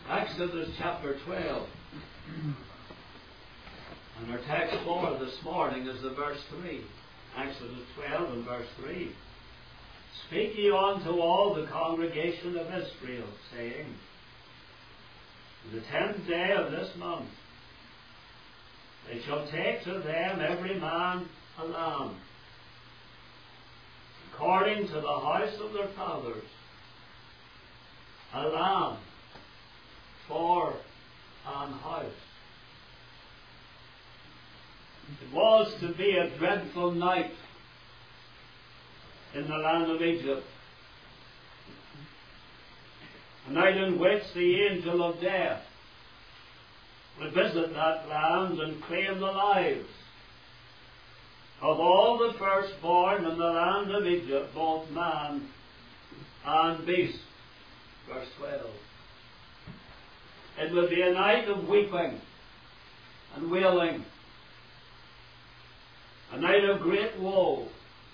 Exodus chapter 12. And our text for this morning is the verse 3. Exodus 12 and verse 3. Speak ye unto all the congregation of Israel, saying, the 10th day of this month, they shall take to them every man a lamb, according to the house of their fathers, a lamb for an house. It was to be a dreadful night in the land of Egypt, a night in which the angel of death would visit that land and claim the lives of all the firstborn in the land of Egypt, both man and beast. Verse 12. It would be a night of weeping and wailing, a night of great woe,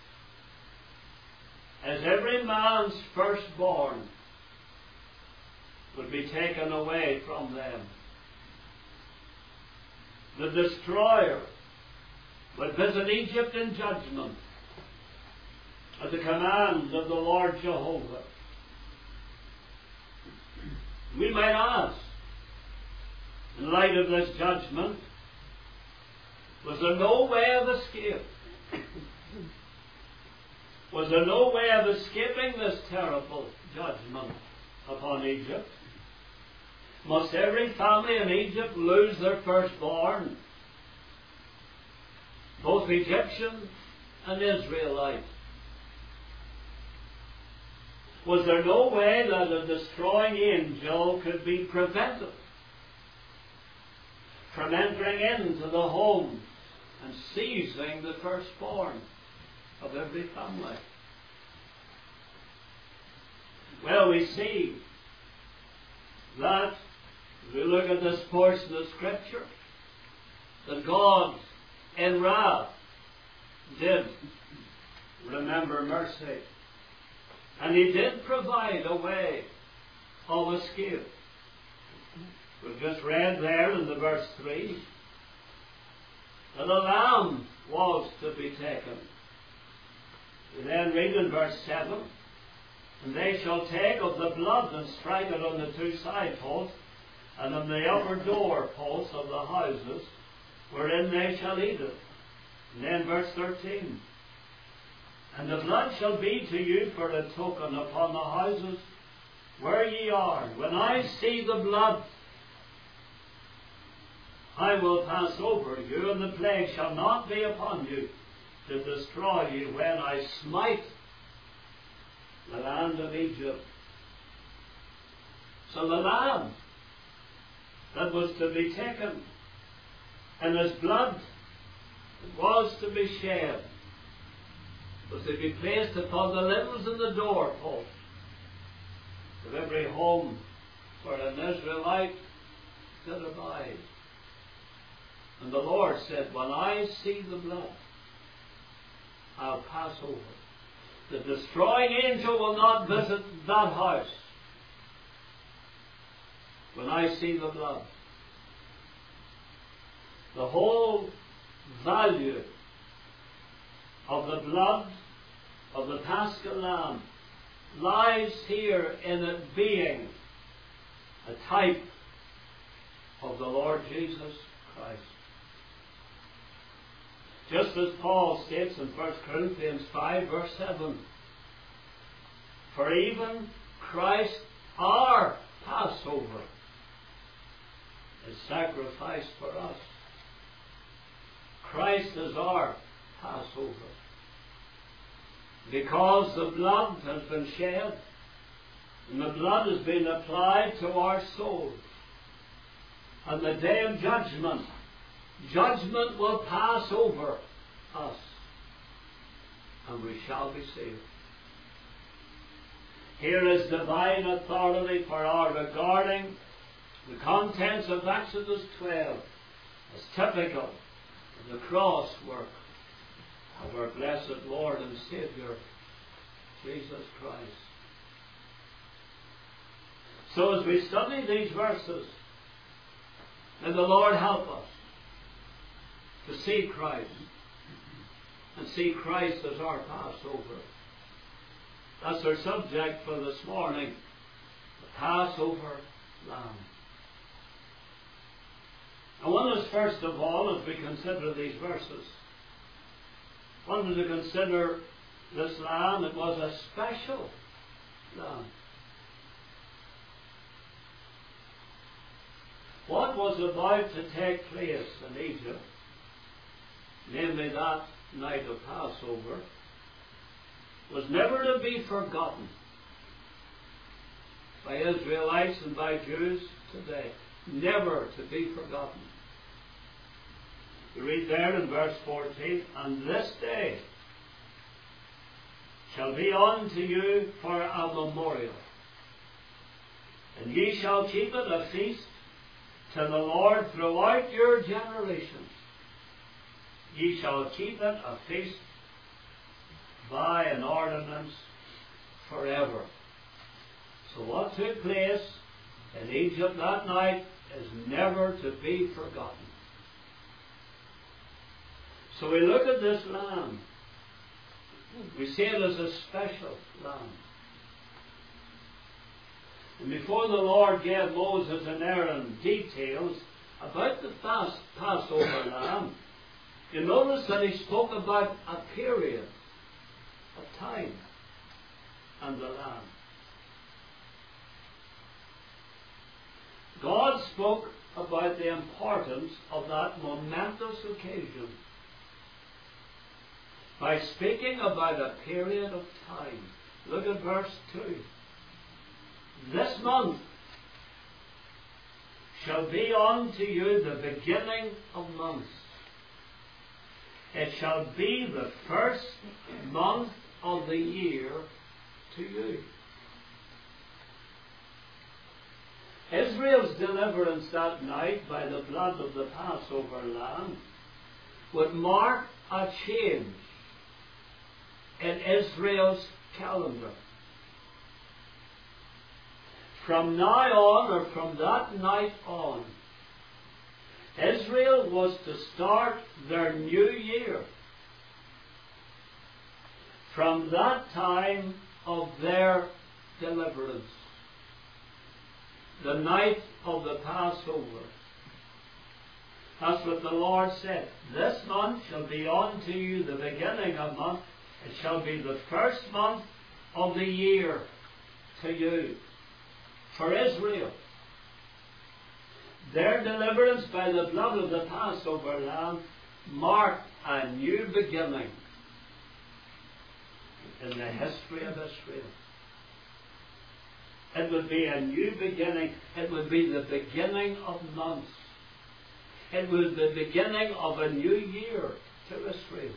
as every man's firstborn would be taken away from them. The destroyer would visit Egypt in judgment at the command of the Lord Jehovah. We might ask, in light of this judgment, was there no way of escape? Was there no way of escaping this terrible judgment upon Egypt? Must every family in Egypt lose their firstborn, both Egyptian and Israelite? Was there no way that a destroying angel could be prevented from entering into the homes and seizing the firstborn of every family? Well, we see that, as we look at this portion of Scripture, that God, in wrath, did remember mercy. And He did provide a way of escape. We've just read there in the verse 3 that a lamb was to be taken. We then read in verse 7, and they shall take of the blood and strike it on the two side posts, and on the upper door posts of the houses, wherein they shall eat it. And then verse 13, and the blood shall be to you for a token upon the houses where ye are. When I see the blood, I will pass over you, and the plague shall not be upon you to destroy you when I smite the land of Egypt. So the lamb that was to be taken, and his blood was to be shed, was to be placed upon the lintels and the doorposts of every home where an Israelite could abide. And the Lord said, when I see the blood, I'll pass over. The destroying angel will not visit that house. When I see the blood. The whole value of the blood of the Paschal Lamb lies here in it being a type of the Lord Jesus Christ. Just as Paul states in 1 Corinthians 5 verse 7, for even Christ our Passover is sacrificed for us. Christ is our Passover. Because the blood has been shed, and the blood has been applied to our souls. On the day of judgment, judgment will pass over us, and we shall be saved. Here is divine authority for our regarding the contents of Exodus 12 as typical of the cross work of our blessed Lord and Saviour, Jesus Christ. So as we study these verses, may the Lord help us to see Christ and see Christ as our Passover. That's our subject for this morning, the Passover Lamb. I want us first of all, as we consider these verses, wanted to consider this lamb. It was a special lamb. What was about to take place in Egypt, namely that night of Passover, was never to be forgotten by Israelites and by Jews today. Never to be forgotten. We read there in verse 14, "And this day shall be unto you for a memorial, and ye shall keep it a feast to the Lord throughout your generations. Ye shall keep it a feast by an ordinance forever." So what took place in Egypt that night is never to be forgotten. So we look at this lamb. We see it as a special lamb. And before the Lord gave Moses and Aaron details about the Passover lamb, you notice that he spoke about a period of time and the lamb. God spoke about the importance of that momentous occasion by speaking about a period of time. Look at verse 2. "This month shall be unto you the beginning of months. It shall be the first month of the year to you." Israel's deliverance that night by the blood of the Passover lamb would mark a change in Israel's calendar. From now on, or from that night on, Israel was to start their new year from that time of their deliverance, the night of the Passover. That's what the Lord said. "This month shall be unto you the beginning of month. It shall be the first month of the year to you." For Israel, their deliverance by the blood of the Passover lamb marked a new beginning in the history of Israel. It would be a new beginning. It would be the beginning of months. It was the beginning of a new year to Israel.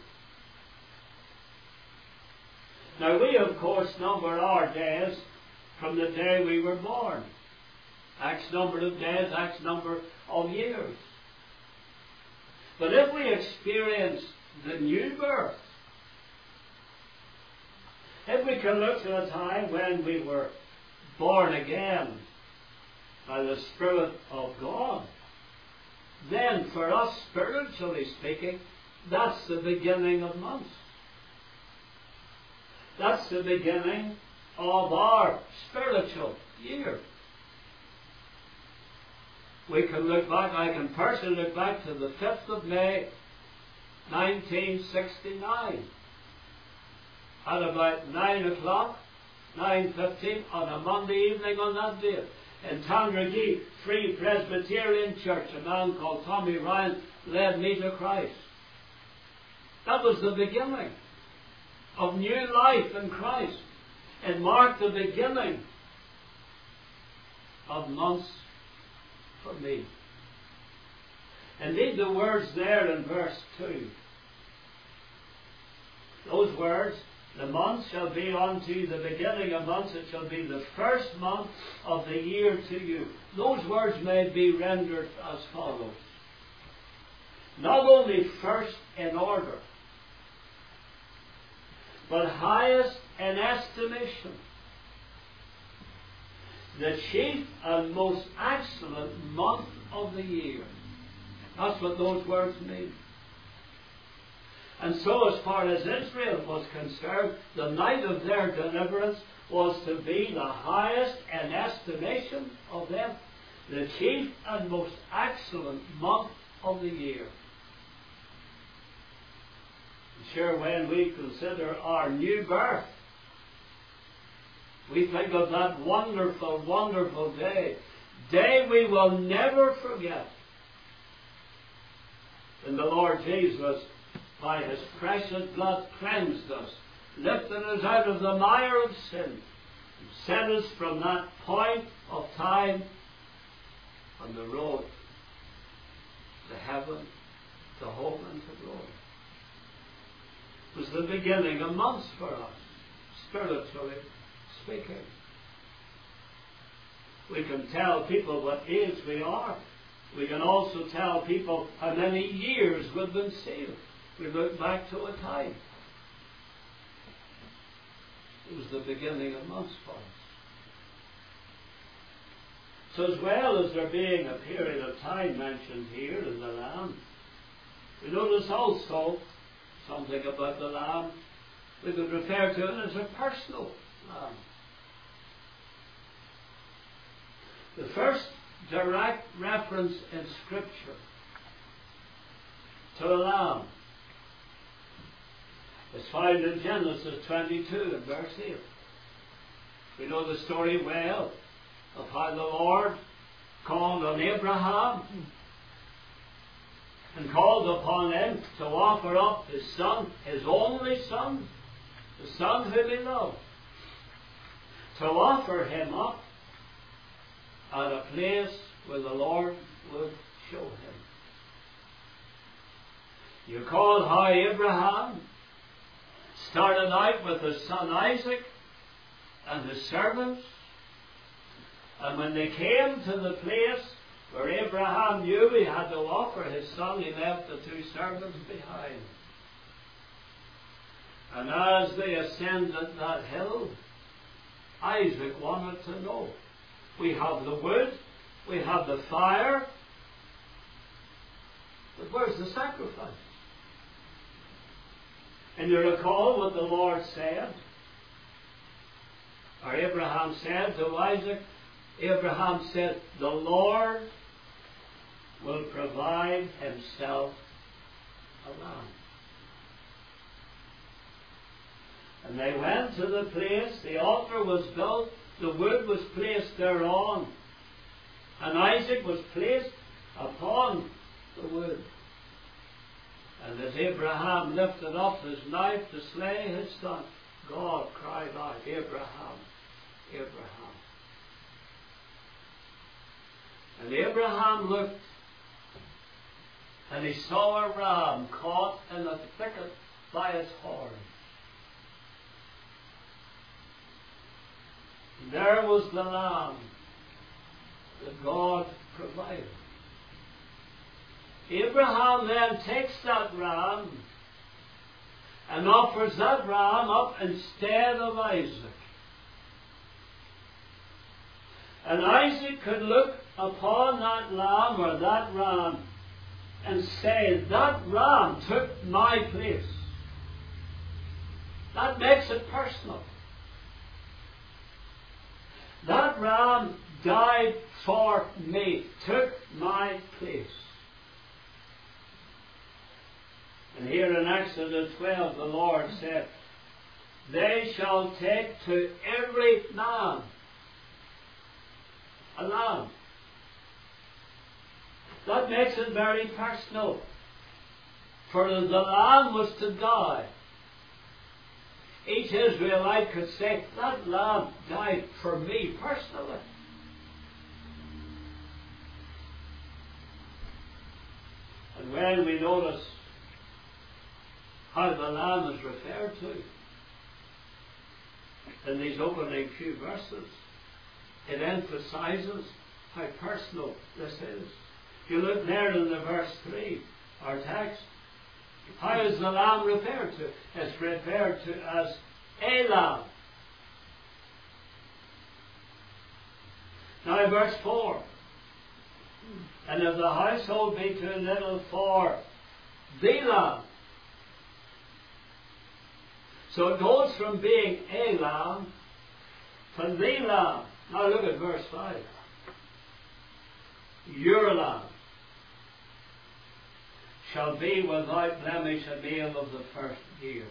Now we, of course, number our days from the day we were born. X number of days, X number of years. But if we experience the new birth, if we can look to a time when we were born again by the Spirit of God, then for us, spiritually speaking, that's the beginning of months. That's the beginning of our spiritual year. We can look back, I can personally look back to the 5th of May, 1969. At about 9 o'clock, 9:15 on a Monday evening on that day, in Tandragee Free Presbyterian Church, a man called Tommy Ryan led me to Christ. That was the beginning of new life in Christ. It marked the beginning of months for me. Indeed, the words there in verse 2, those words, "The month shall be unto you the beginning of months, it shall be the first month of the year to you." Those words may be rendered as follows. Not only first in order, but highest in estimation. the chief and most excellent month of the year. That's what those words mean. And so, as far as Israel was concerned, the night of their deliverance was to be the highest in estimation of them, the chief and most excellent month of the year. Sure, when we consider our new birth, we think of that wonderful, wonderful day we will never forget. And the Lord Jesus, by His precious blood, cleansed us, lifted us out of the mire of sin, and set us from that point of time on the road to heaven, to hope and to glory. It was the beginning of months for us, spiritually speaking. We can tell people what age we are. We can also tell people how many years we've been saved. We look back to a time. It was the beginning of months for us. So as well as there being a period of time mentioned here in the Lamb, we notice also something about the Lamb. We could refer to it as a personal Lamb. The first direct reference in Scripture to a Lamb is found in Genesis 22 and verse 8. We know the story well of how the Lord called on Abraham and called upon him to offer up his son, his only son, the son whom he loved, to offer him up at a place where the Lord would show him. You recall how Abraham started out with his son Isaac and his servants, and when they came to the place where Abraham knew he had to offer his son, he left the two servants behind. And as they ascended that hill, Isaac wanted to know. We have the wood, we have the fire, but where's the sacrifice? And you recall what the Lord said? Or Abraham said to Isaac, Abraham said, the Lord will provide himself a lamb. And they went to the place, the altar was built, the wood was placed thereon, and Isaac was placed upon the wood. And as Abraham lifted up his knife to slay his son, God cried out, Abraham, Abraham. And Abraham looked, and he saw a ram caught in a thicket by its horns. And there was the lamb that God provided. Abraham then takes that ram and offers that ram up instead of Isaac. And Isaac could look upon that lamb or that ram and say, that ram took my place. That makes it personal. That ram died for me, took my place. And here in Exodus 12 the Lord said, they shall take to every man a lamb. That makes it very personal. For the lamb was to die. Each Israelite could say, that lamb died for me personally. And when we notice how the lamb is referred to in these opening few verses, it emphasizes how personal this is. If you look there in the verse 3, our text, how is the lamb referred to? It's referred to as a lamb. Now verse 4. And if the household be too little for the lamb. So it goes from being a lamb to the lamb. Now look at verse 5. Your lamb shall be without blemish, a male of the first year.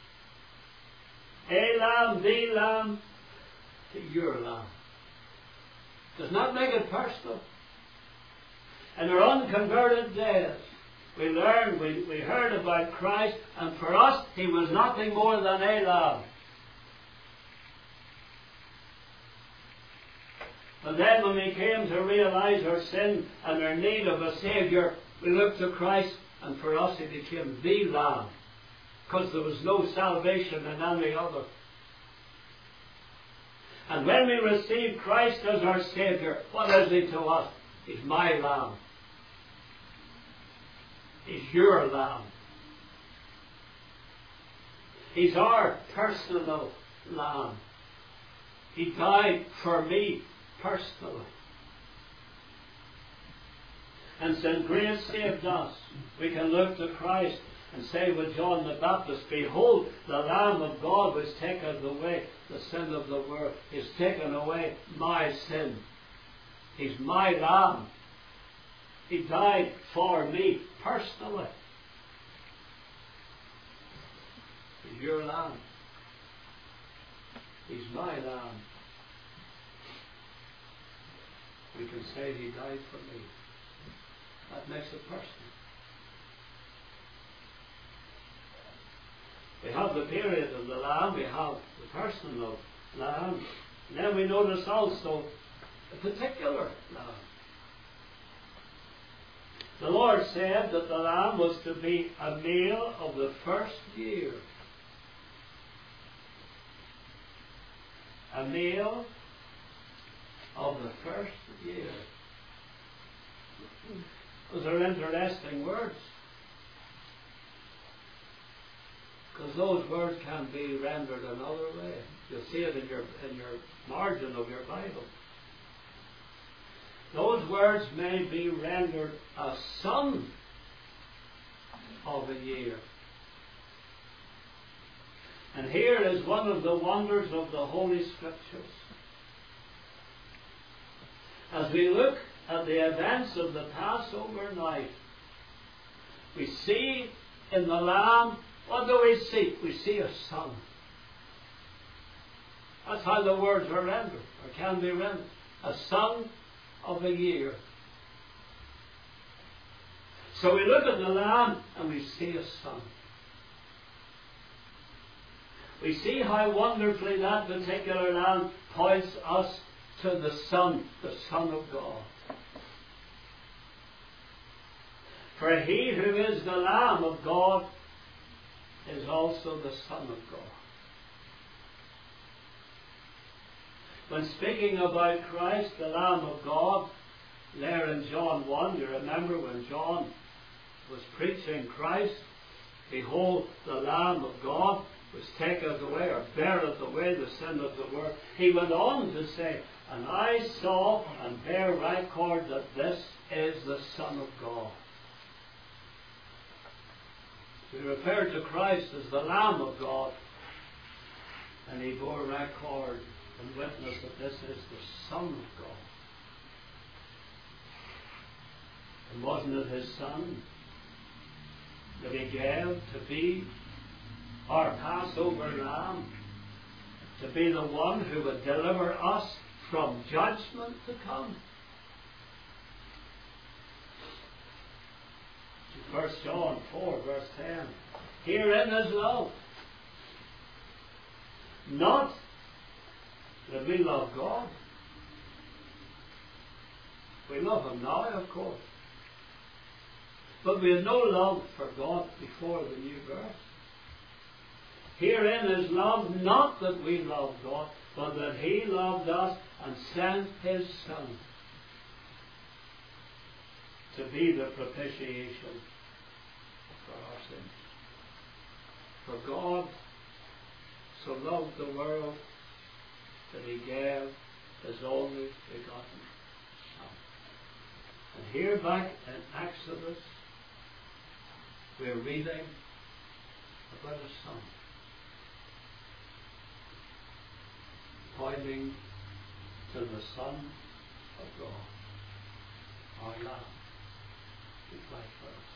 A lamb, the lamb, to your lamb. Does not make it personal. In our unconverted days, we learned, we heard about Christ, and for us, He was nothing more than a lamb. And then when we came to realize our sin and our need of a Saviour, we looked to Christ, and for us He became the lamb, because there was no salvation in any other. And when we receive Christ as our Saviour, what is He to us? He's my lamb. He's your lamb. He's our personal lamb. He died for me personally. And since grace saved us, we can look to Christ and say with John the Baptist, behold, the Lamb of God which taketh away the sin of the world. He's taken away my sin. He's my lamb. He died for me personally. He's your lamb. He's my lamb. We can say He died for me. That makes it personal. We have the period of the lamb, we have the personal lamb, and then we notice also a particular lamb. The Lord said that the lamb was to be a male of the first year. A male of the first year. Those are interesting words. Because those words can be rendered another way. You'll see it in your margin of your Bible. Those words may be rendered a son of a year. And here is one of the wonders of the Holy Scriptures. As we look at the events of the Passover night, we see in the Lamb, what do we see? We see a son. That's how the words are rendered, or can be rendered. A son of a year. So we look at the Lamb and we see a son. We see how wonderfully that particular Lamb points us to the Son of God. For He who is the Lamb of God is also the Son of God. When speaking about Christ, the Lamb of God, there in John 1, you remember when John was preaching Christ, behold, the Lamb of God, which taketh away or beareth away the sin of the world. He went on to say, and I saw and bear record that this is the Son of God. We refer to Christ as the Lamb of God, and He bore record and witness that this is the Son of God. And wasn't it His Son that He gave to be our Passover Lamb, to be the one who would deliver us from judgment to come? 1 John 4 verse 10. Herein is love. Not that we love God. We love Him now, of course. But we had no love for God before the new birth. Herein is love, not that we love God, but that He loved us and sent His Son to be the propitiation for our sins. For God so loved the world that He gave His only begotten Son. And here back in Exodus, we're reading about a son pointing to the Son of God, our Lamb, who died for us.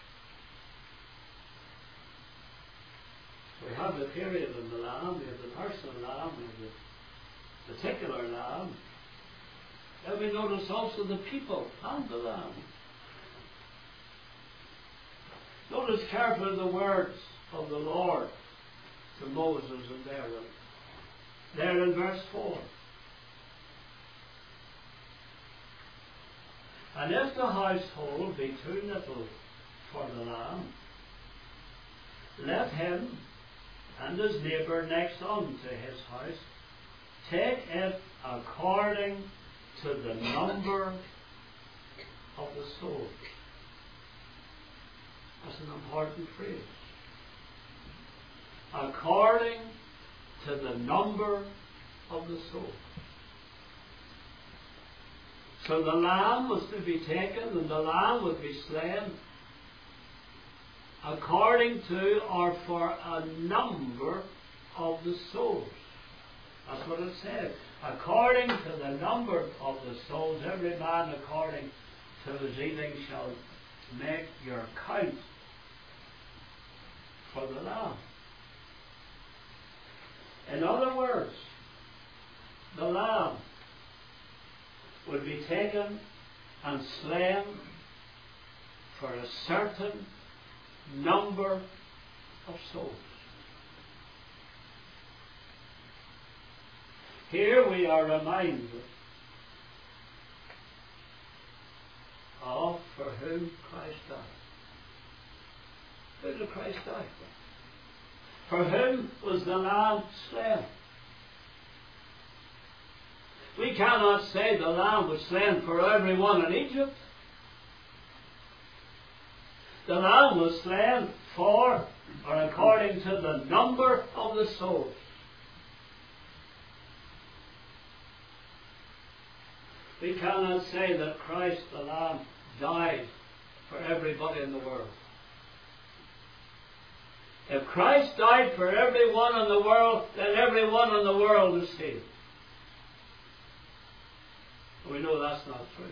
We have the period of the Lamb, we have the personal Lamb, we have the particular Lamb. Then we notice also the people and the Lamb. Notice carefully the words of the Lord to Moses and Aaron. There in verse 4. And if the household be too little for the lamb, let him and his neighbour next unto his house take it according to the number of the soul. That's an important phrase. According to the number of the soul. So the lamb was to be taken and the lamb would be slain according to or for a number of the souls. That's what it says. According to the number of the souls, every man according to his eating shall make your count for the lamb. In other words, the lamb would be taken and slain for a certain number of souls. Here we are reminded of for whom Christ died. Who did Christ die for? For whom was the Lamb slain? We cannot say the Lamb was slain for everyone in Egypt. The Lamb was slain for, or according to the number of the souls. We cannot say that Christ the Lamb died for everybody in the world. If Christ died for everyone in the world, then everyone in the world is saved. We know that's not true.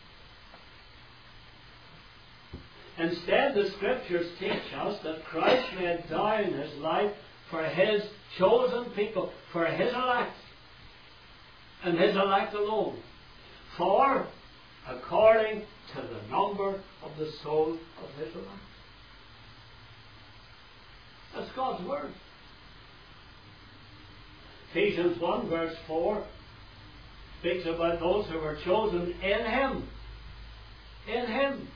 Instead, the Scriptures teach us that Christ laid down his life for his chosen people, for his elect, and his elect alone. For, according to the number of the soul of his elect. That's God's word. Ephesians 1 verse 4 speaks about those who were chosen in him. In him.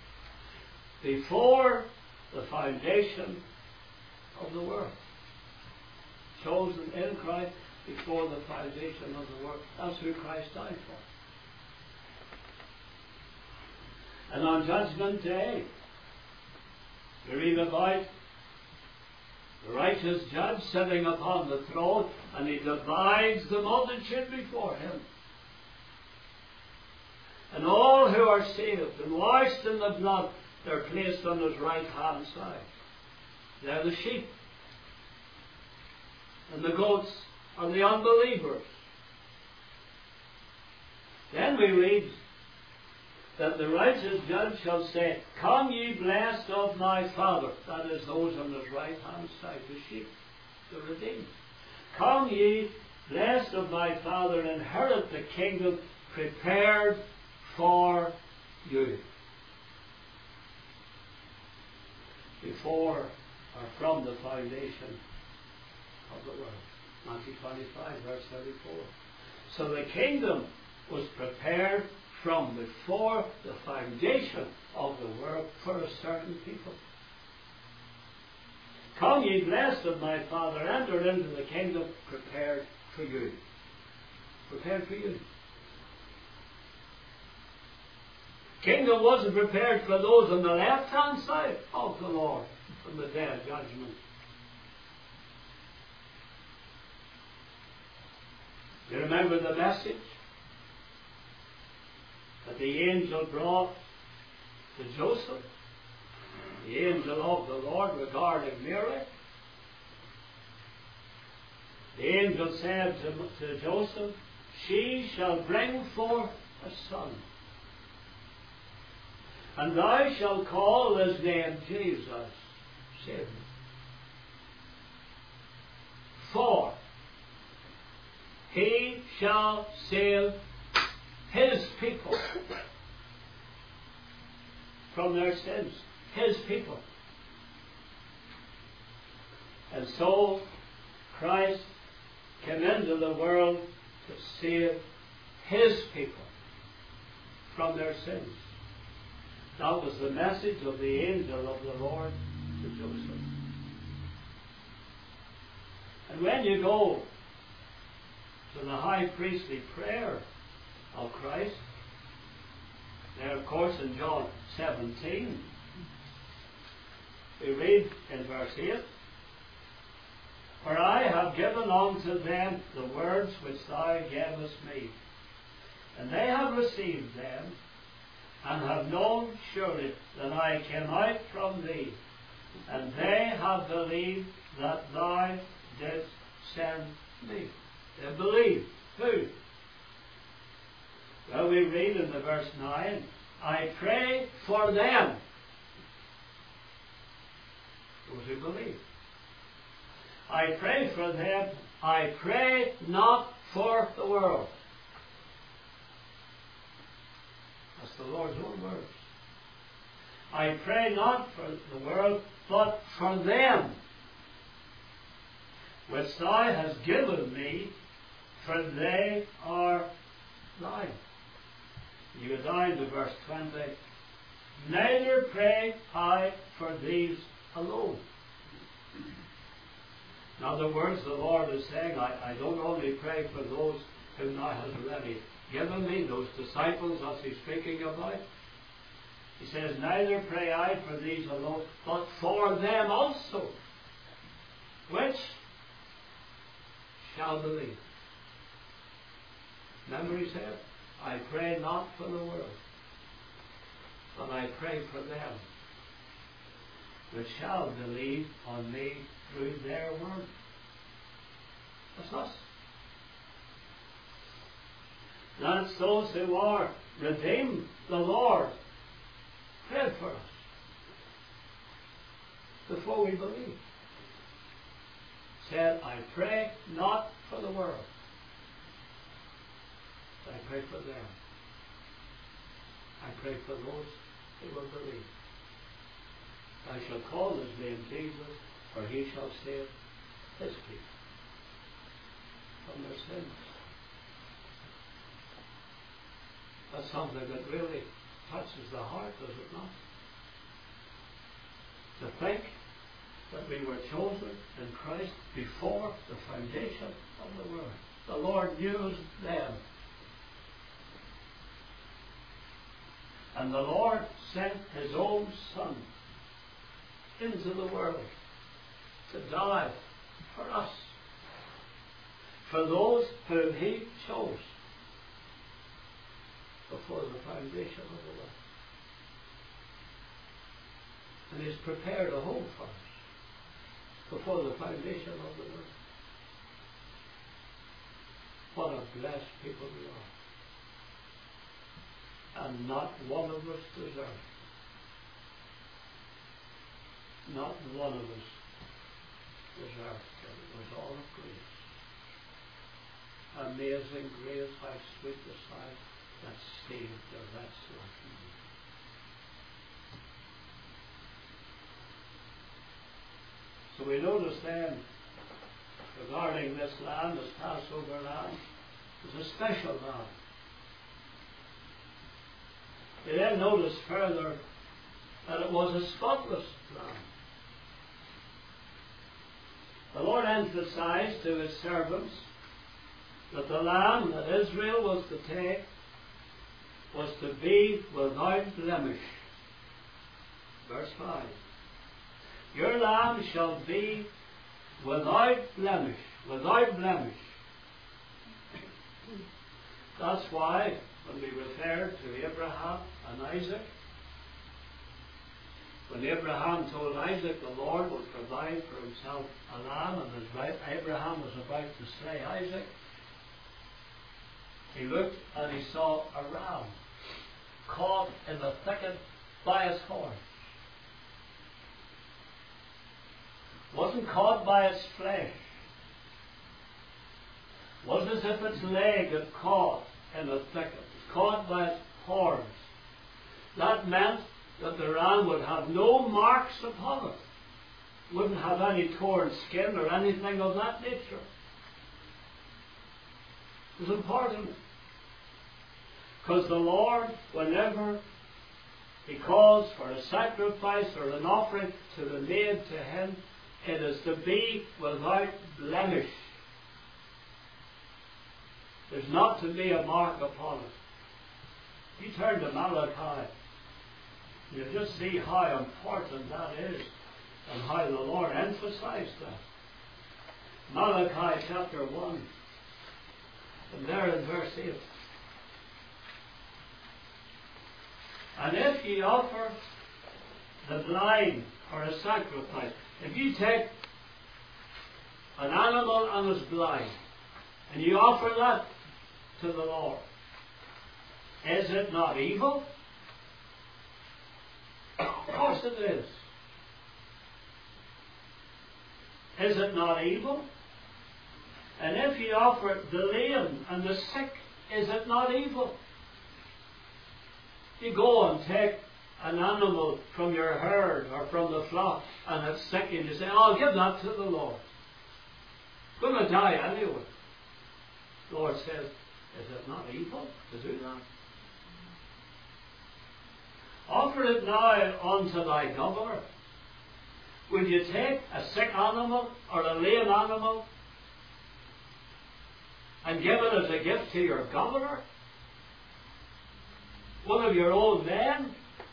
Before the foundation of the world. Chosen in Christ before the foundation of the world. That's who Christ died for. And on Judgment Day, we read about the righteous judge sitting upon the throne, and he divides the multitude before him. And all who are saved and washed in the blood, they're placed on his right hand side. They're the sheep. And the goats are the unbelievers. Then we read that the righteous judge shall say, Come ye blessed of my Father. That is those on his right hand side, the sheep, the redeemed. Come ye blessed of my Father, inherit the kingdom prepared for you. Before or from the foundation of the world. Matthew 25 verse 34. So the kingdom was prepared from before the foundation of the world for a certain people. Come ye blessed of my Father, enter into the kingdom prepared for you. Prepared for you. Kingdom wasn't prepared for those on the left hand side of the Lord from the day of judgment. You remember the message that the angel brought to Joseph? The angel of the Lord regarding Mary. The angel said to Joseph, "She shall bring forth a son, and thou shalt call his name Jesus, Savior. For he shall save his people from their sins." His people. And so Christ came into the world to save his people from their sins. That was the message of the angel of the Lord to Joseph. And when you go to the high priestly prayer of Christ, there of course in John 17, we read in verse 8, "For I have given unto them the words which thou gavest me, and they have received them, and have known surely that I came out from thee, and they have believed that thou didst send me." They believe. Who? Well, we read in the verse 9, "I pray for them." Those who believe. I pray for them. I pray not for the world. That's the Lord's own words. I pray not for the world, but for them, which thou hast given me, for they are thine. You go down to verse 20. "Neither pray I for these alone." In other words, the Lord is saying, I don't only pray for those whom thou hast already given me, those disciples as he's speaking about. He says, "Neither pray I for these alone, but for them also, which shall believe." Remember he said, "I pray not for the world, but I pray for them, which shall believe on me through their word." That's us. That's those who are redeemed. The Lord prayed for us before we believe. Said, "I pray not for the world, but I pray for them. I pray for those who will believe. I shall call his name Jesus, for he shall save his people from their sins." That's something that really touches the heart, does it not? To think that we were chosen in Christ before the foundation of the world. The Lord knew them. And the Lord sent his own Son into the world to die for us, for those whom he chose before the foundation of the world. And he's prepared a home for us before the foundation of the world. What a blessed people we are. And not one of us deserves it. Not one of us deserved it. It was all of grace. Amazing grace, how sweet the sound that saved the wretch like me. So we notice then, regarding this land, this Passover land, it's a special land. We then notice further that it was a spotless land. The Lord emphasized to his servants that the lamb that Israel was to take was to be without blemish. Verse 5. Your lamb shall be without blemish. Without blemish. That's why when we refer to Abraham and Isaac, when Abraham told Isaac the Lord would provide for himself a lamb, and as Abraham was about to slay Isaac, he looked and he saw a ram caught in the thicket by its horns. Wasn't caught by its flesh. Wasn't as if its leg had caught in the thicket. It was caught by its horns. That meant that the ram would have no marks upon it. Wouldn't have any torn skin or anything of that nature. It was important. Because the Lord, whenever He calls for a sacrifice or an offering to be made to Him, it is to be without blemish. There's not to be a mark upon it. You turn to Malachi, you just see how important that is and how the Lord emphasized that. Malachi chapter 1, and there in verse 8. And if ye offer the blind for a sacrifice, if you take an animal and is blind, and you offer that to the Lord, is it not evil? Of course it is. Is it not evil? And if ye offer the lame and the sick, is it not evil? You go and take an animal from your herd or from the flock and it's sick, and you say, I'll give that to the Lord. It's going to die anyway. The Lord says, is it not evil to do that? Offer it now unto thy governor. Will you take a sick animal or a lame animal and give it as a gift to your governor? One of your own men?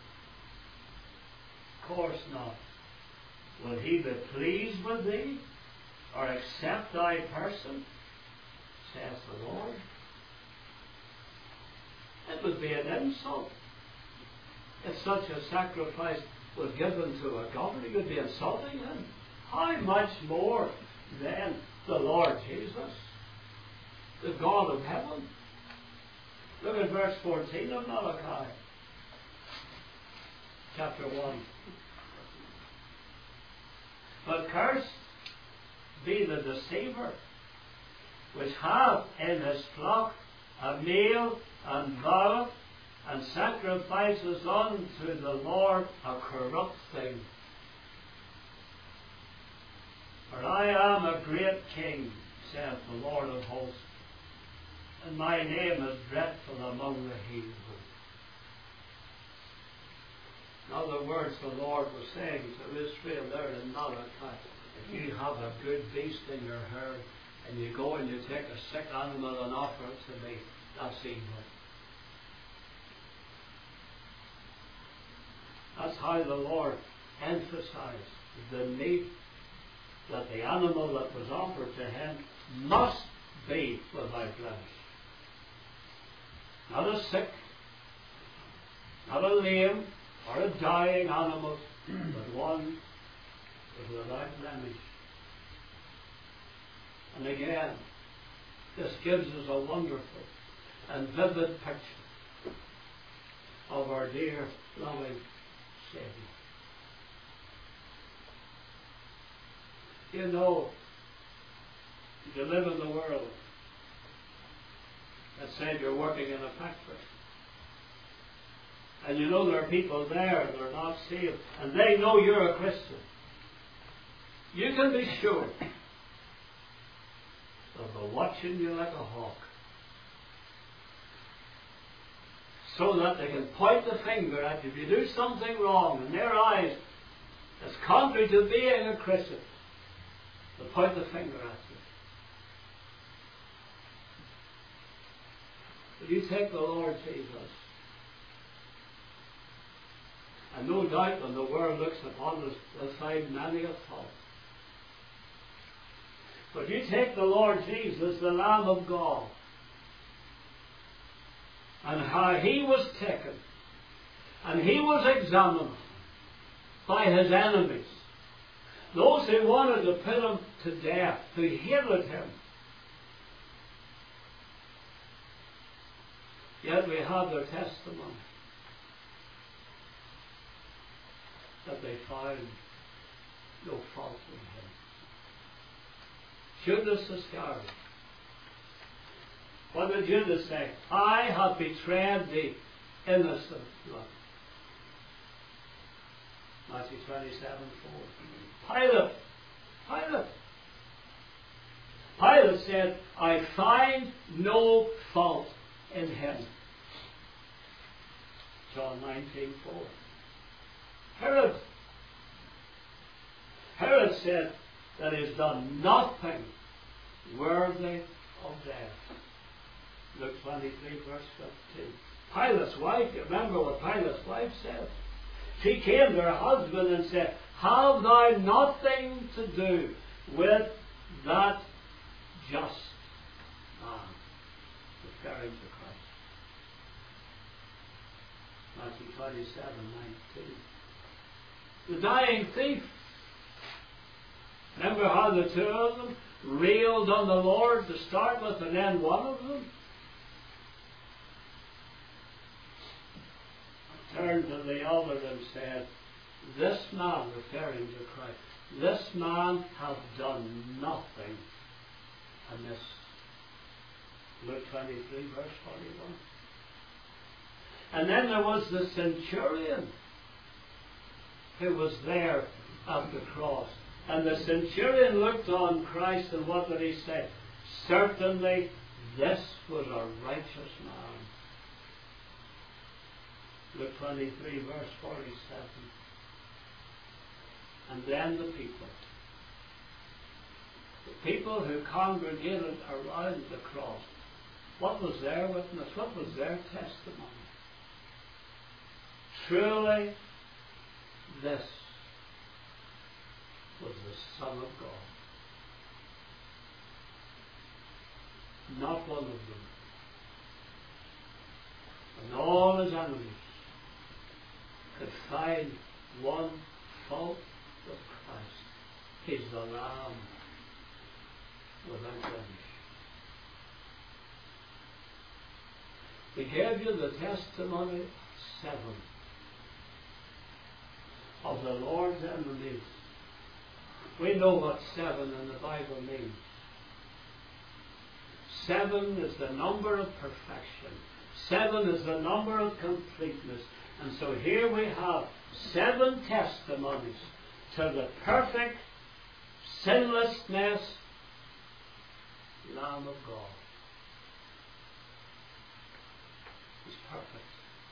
Of course not. Will he be pleased with thee or accept thy person, saith the Lord? It would be an insult if such a sacrifice was given to a governor. You'd be insulting him. How much more then the Lord Jesus, the God of heaven? Look at verse 14 of Malachi, chapter 1. But cursed be the deceiver, which hath in his flock a male and voweth, and sacrifices unto the Lord a corrupt thing. For I am a great king, saith the Lord of hosts, and my name is dreadful among the heathen. In other words, the Lord was saying to Israel there in Malachi, if you have a good beast in your herd, and you go and you take a sick animal and offer it to me, that's evil. That's how the Lord emphasized the need that the animal that was offered to him must be without blemish. Not a sick, not a lame, or a dying animal, but one is without blemish. And again, this gives us a wonderful and vivid picture of our dear, loving Savior. You know, you live in the world. Let's say you're working in a factory. And you know there are people there that are not saved, and they know you're a Christian. You can be sure that they're watching you like a hawk, so that they can point the finger at you. If you do something wrong in their eyes that's contrary to being a Christian, they'll point the finger at you. Will you take the Lord Jesus? And no doubt when the world looks upon us, they'll find many a fault. But you take the Lord Jesus, the Lamb of God, and how he was taken, and he was examined by his enemies, those who wanted to put him to death, who hated him. Yet we have their testimony that they found no fault in him. Judas Iscariot. What did Judas say? I have betrayed the innocent blood. Matthew 27:4. Pilate said, I find no fault in him. John 19:4. Herod said that he has done nothing worthy of death. Luke 23 verse 15. Pilate's wife, you remember what Pilate's wife said? She came to her husband and said, have thou nothing to do with that just man? Referring to Christ. Matthew 27:19. The dying thief. Remember how the two of them railed on the Lord to start with, and then one of them turned to the other and said, this man, referring to Christ, this man hath done nothing amiss. Luke 23 verse 41. And then there was the centurion who was there at the cross. And the centurion looked on Christ, and what did he say? Certainly this was a righteous man. Luke 23 verse 47. And then the people who congregated around the cross, what was their witness? What was their testimony? Truly, this was the Son of God. Not one of them. And all his enemies could find one fault with Christ. He's the Lamb without blemish. We gave you the testimony 7 of the Lord's enemies. We know what 7 in the Bible means. 7 is the number of perfection. 7 is the number of completeness. And so here we have 7 testimonies to the perfect sinlessness Lamb of God. He's perfect.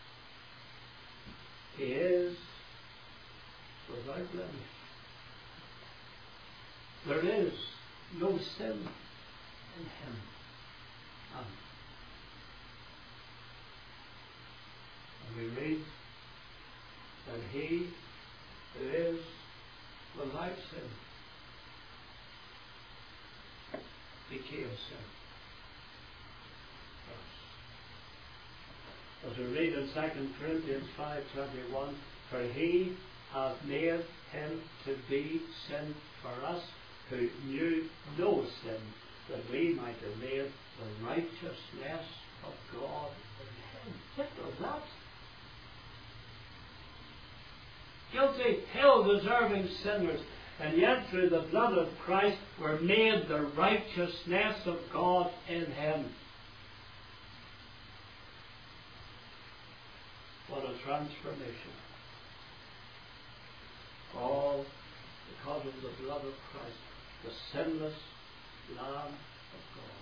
He is without blemish. There is no sin in him. And we read that he who is without sin became sin for us. As we read in 2 Corinthians 5:21, for he hath made him to be sin for us, who knew no sin, that we might have made the righteousness of God in him. Think of that. Guilty, hell-deserving sinners, and yet through the blood of Christ were made the righteousness of God in him. What a transformation. All because of the blood of Christ, the sinless Lamb of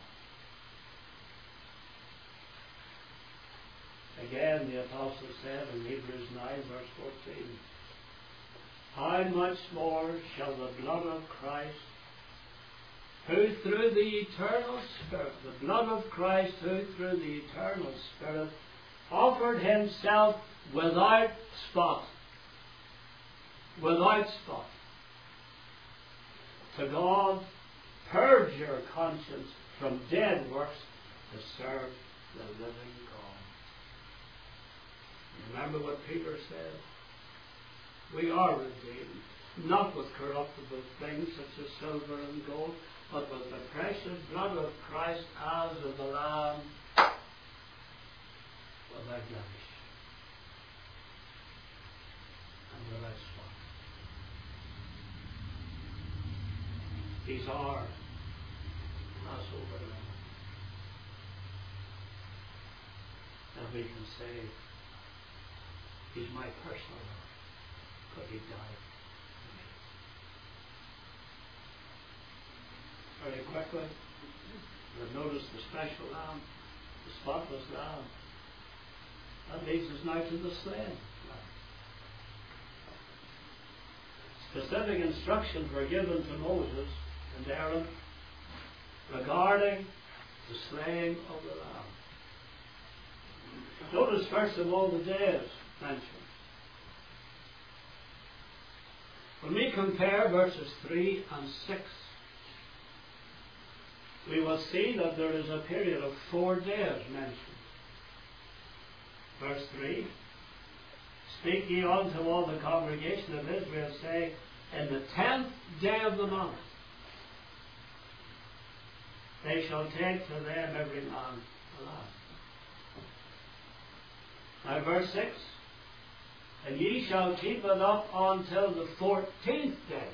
God. Again, the Apostle said in Hebrews 9 verse 14, how much more shall the blood of Christ, who through the eternal Spirit, the blood of Christ who through the eternal Spirit offered himself without spot to God, purge your conscience from dead works to serve the living God. Remember what Peter said? We are redeemed, not with corruptible things such as silver and gold, but with the precious blood of Christ as of the Lamb, without blemish and without spot. He's our Passover Lamb. And we can say, He's my personal Lord, because He died for me. Very quickly, we've noticed the special lamb, the spotless lamb. That leads us now to the slain lamb. Specific instructions were given to Moses and Aaron regarding the slaying of the lamb. Notice first of all the days mentioned. When we compare verses 3 and 6, we will see that there is a period of 4 days mentioned. Verse 3, speak ye unto all the congregation of Israel, say, in the 10th day of the month they shall take to them every man a lamb. Now verse 6, and ye shall keep it up until the 14th day.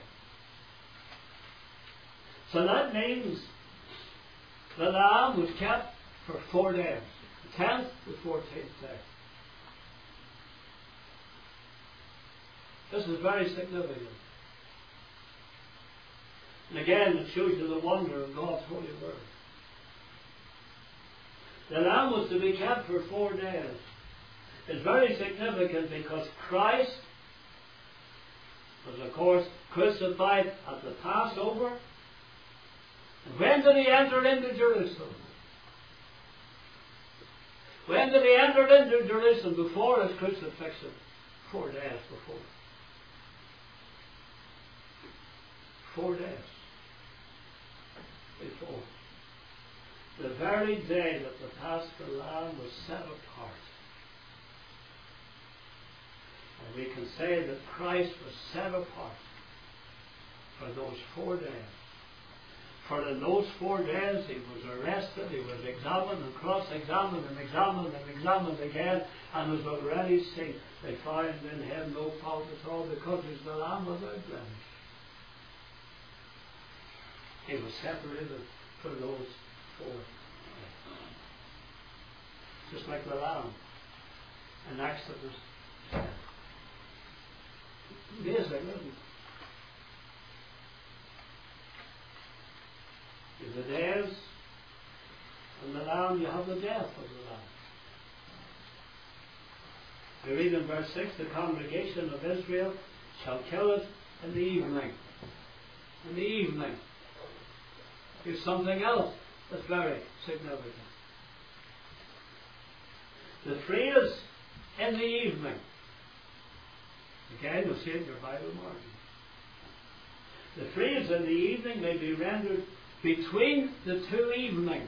So that means the lamb was kept for 4 days, the 10th to 14th day. This is very significant. And again, it shows you the wonder of God's holy word. The lamb was to be kept for 4 days. It's very significant because Christ was, of course, crucified at the Passover. And when did He enter into Jerusalem? When did He enter into Jerusalem? Before His crucifixion. 4 days before. 4 days before. The very day that the Paschal Lamb was set apart. And we can say that Christ was set apart for those 4 days. For in those 4 days He was arrested, He was examined and cross-examined and examined and examined again, and was already seen. They found in Him no fault at all, because He's the Lamb without blemish. He was separated for those 4 days. Just like the Lamb in Exodus 10. Amazing, isn't it? In the days and the Lamb, you have the death of the Lamb. We read in verse 6, the congregation of Israel shall kill it in the evening. In the evening. Here's something else that's very significant. The phrase in the evening. Again, you'll see it in your Bible margin. The phrase in the evening may be rendered between the 2 evenings.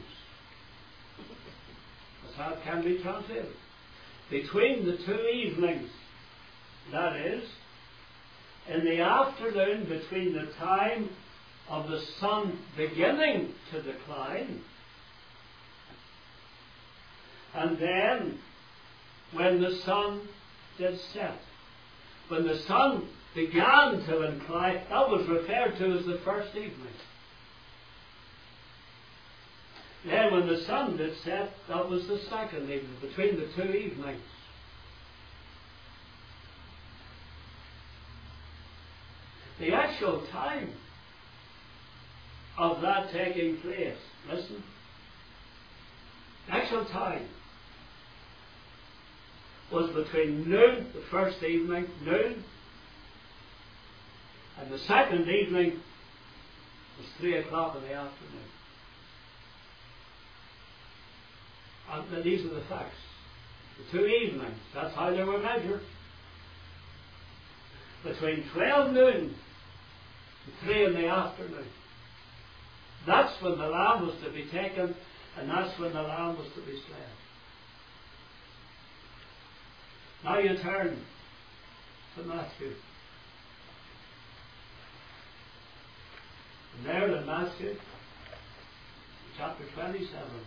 That's how it can be translated. Between the 2 evenings. That is, in the afternoon between the time of the sun beginning to decline and then when the sun did set. When the sun began to incline, that was referred to as the first evening. Then when the sun did set, that was the second evening, between the 2 evenings. The actual time of that taking place, listen, the actual time was between noon, the first evening, noon, and the second evening was 3 o'clock in the afternoon. And these are the facts. The 2 evenings, that's how they were measured. Between 12 noon and 3 in the afternoon. That's when the lamb was to be taken, and that's when the lamb was to be slain. Now you turn to Matthew. And there in Matthew, chapter 27,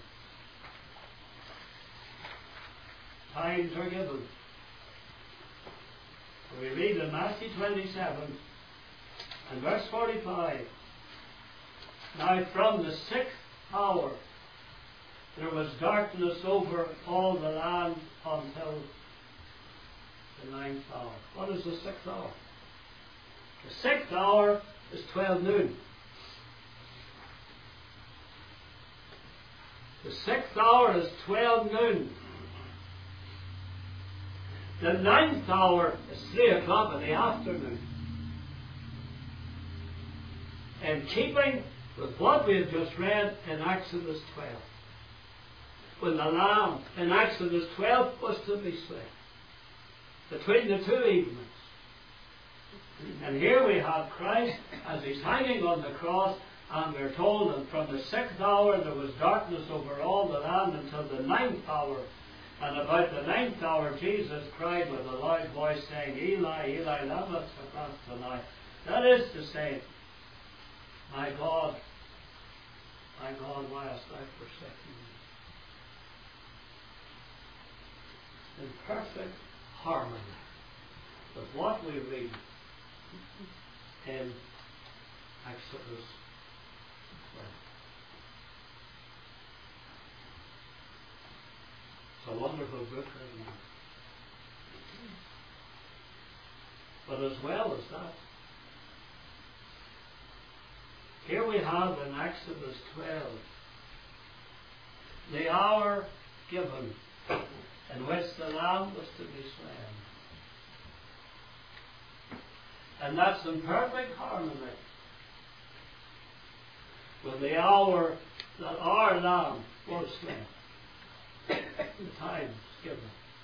times are given. We read in Matthew 27 and verse 45, now from the 6th hour there was darkness over all the land until the 9th hour. What is the 6th hour? The 6th hour is 12 noon. The 6th hour is 12 noon. The 9th hour is 3 o'clock in the afternoon. In keeping with what we have just read in Exodus 12, when the lamb in Exodus 12 was to be slain, between the two evenings. And here we have Christ as he's hanging on the cross, and we're told that from the 6th hour there was darkness over all the land until the 9th hour. And about the 9th hour Jesus cried with a loud voice, saying, Eli, Eli, lama sabachthani. That is to say, my God, why hast thou forsaken me? In perfect harmony with what we read in Exodus 12. It's a wonderful book, isn't it? But as well as that, here we have in Exodus 12 the hour given in which the lamb was to be slain. And that's in perfect harmony with the hour that our lamb was slain. The times given.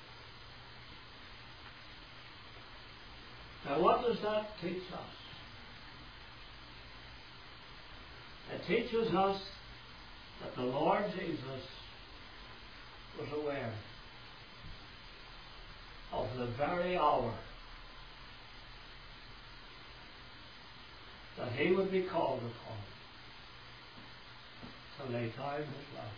Now what does that teach us? It teaches us that the Lord Jesus was aware of the very hour that he would be called upon to lay down his life.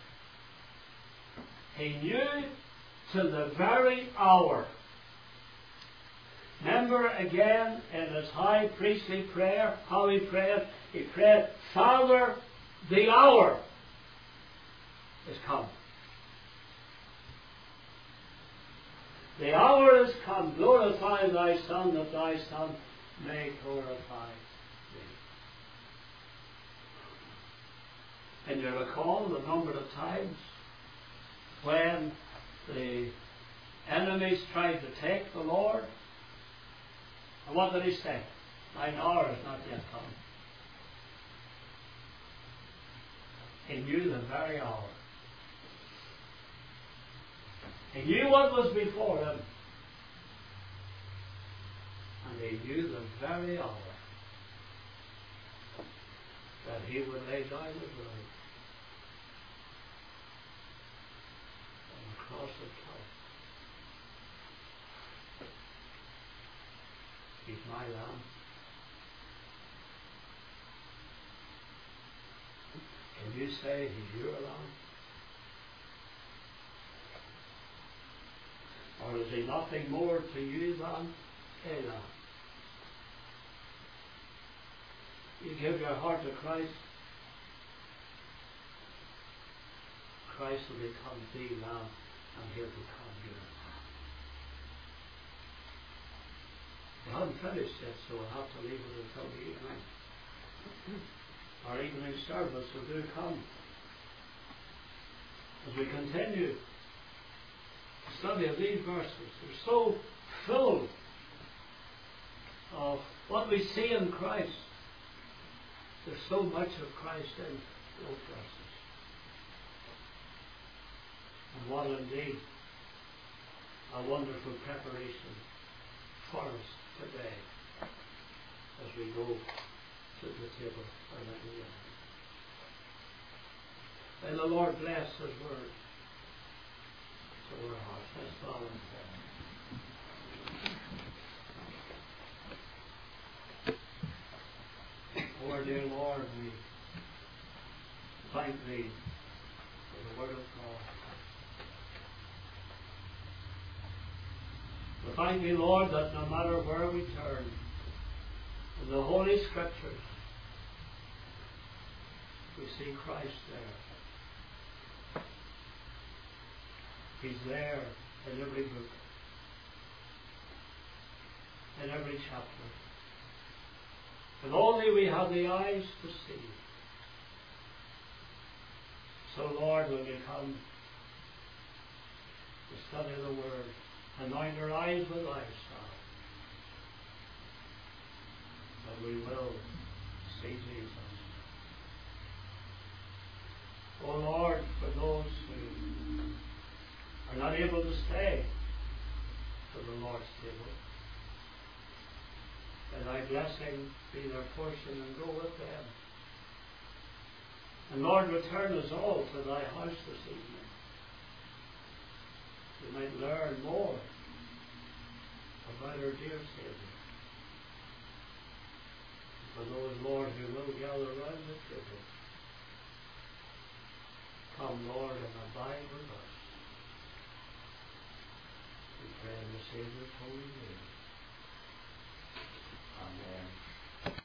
He knew to the very hour. Remember again in his high priestly prayer how he prayed? He prayed, Father, the hour is come. The hour is come. Glorify thy Son, that thy Son may glorify thee. And you recall the number of times when the enemies tried to take the Lord. And what did he say? Thine hour is not yet come. He knew the very hour. He knew what was before him. And he knew the very hour that he would lay down his life on the cross of Calvary. He's my lamb. Can you say he's your lamb? Or is he nothing more to you than a lamb? You give your heart to Christ, Christ will become the lamb, and he'll become your lamb. We haven't finished yet, so we'll have to leave it until the evening. Our evening service will do come. As we continue the study of these verses, they're so full of what we see in Christ. There's so much of Christ in those verses. And what indeed a wonderful preparation for us today as we go to the table for the meal. May the Lord bless his word to our hearts. Let's bow and pray. thank Thee, Lord, that no matter where we turn, in the Holy Scriptures, we see Christ there. He's there in every book, in every chapter. And only we have the eyes to see. So, Lord, when we come to study the Word, anoint our eyes with Thy salve, that we will see Jesus. Oh Lord, for those who are not able to stay to the Lord's table, may Thy blessing be their portion and go with them. And Lord, return us all to Thy house this evening. We might learn more about our dear Saviour. For those, Lord, who will gather around the table, come, Lord, and abide with us. We pray in the Saviour's holy name. Amen.